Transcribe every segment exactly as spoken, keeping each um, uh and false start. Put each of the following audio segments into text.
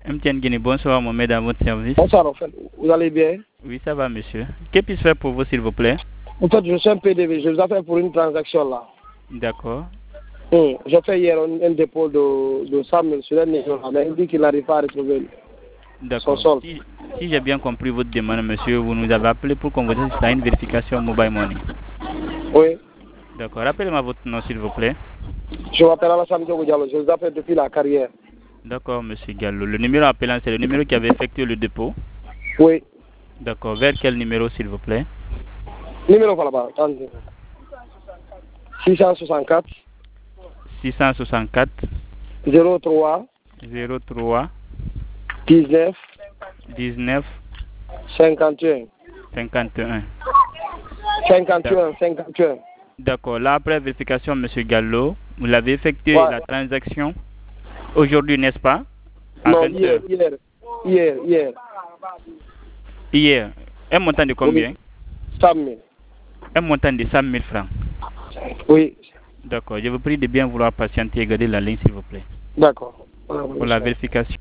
M T N Guinée, bonsoir Mohamed à votre service. Bonsoir, en fait. Vous allez bien? Oui, ça va, monsieur. Que puis-je faire pour vous, s'il vous plaît? En fait, je suis un P D V. Je vous appelle pour une transaction là. D'accord. Hum. J'ai fait hier un, un dépôt de, de cent mille sur un niveau, mais il dit qu'il n'arrive pas à retrouver son D'accord. solde. Si, si j'ai bien compris votre demande, monsieur, vous nous avez appelé pour qu'on vous assiste à une vérification mobile money. Oui. D'accord. Rappelez-moi votre nom, s'il vous plaît. Je m'appelle Alassane Diogo Diallo. Je vous appelle depuis la carrière. D'accord, monsieur Gallo. Le numéro appelant, c'est le numéro qui avait effectué le dépôt? Oui. D'accord. Vers quel numéro, s'il vous plaît? Numéro voilà bas. Attendez. six cent soixante-quatre. six cent soixante-quatre. zéro trois. zéro trois. dix-neuf. dix-neuf. cinquante et un. cinquante et un. cinquante et un. cinquante et un. D'accord. Là, après vérification, monsieur Gallo, vous l'avez effectué Ouais. la transaction aujourd'hui, n'est-ce pas? À Non, vingt hier, heures. hier, hier, hier. Hier. Un montant de combien? cent mille. Un montant de cent mille francs. Oui. D'accord. Je vous prie de bien vouloir patienter et garder la ligne, s'il vous plaît. D'accord. Pour la vérification.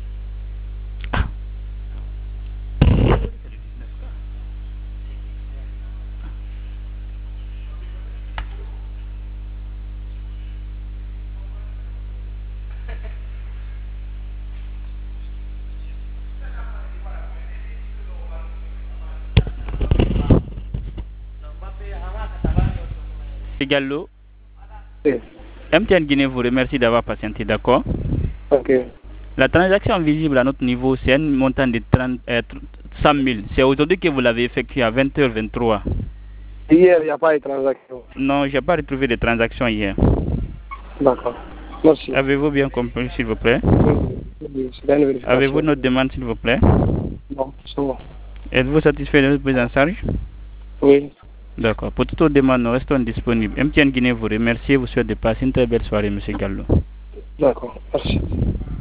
Gallo, Oui. M T N Guinée vous remercie d'avoir patienté, d'accord? Ok. La transaction visible à notre niveau, c'est un montant de trente, euh, cent mille. C'est aujourd'hui que vous l'avez effectué à vingt heures vingt-trois. Hier, il n'y a pas de transaction. Non, je n'ai pas retrouvé de transaction hier. D'accord. Merci. Avez-vous bien compris, s'il vous plaît? Oui, c'est bien une vérification. Avez-vous notre demande, s'il vous plaît? Non, c'est bon. Êtes-vous satisfait de notre prise en charge? Oui. D'accord. Pour toute autre demande, nous restons disponibles. M T N Guinée vous remercie et vous souhaite de passer une très belle soirée, monsieur Gallo. D'accord. Merci.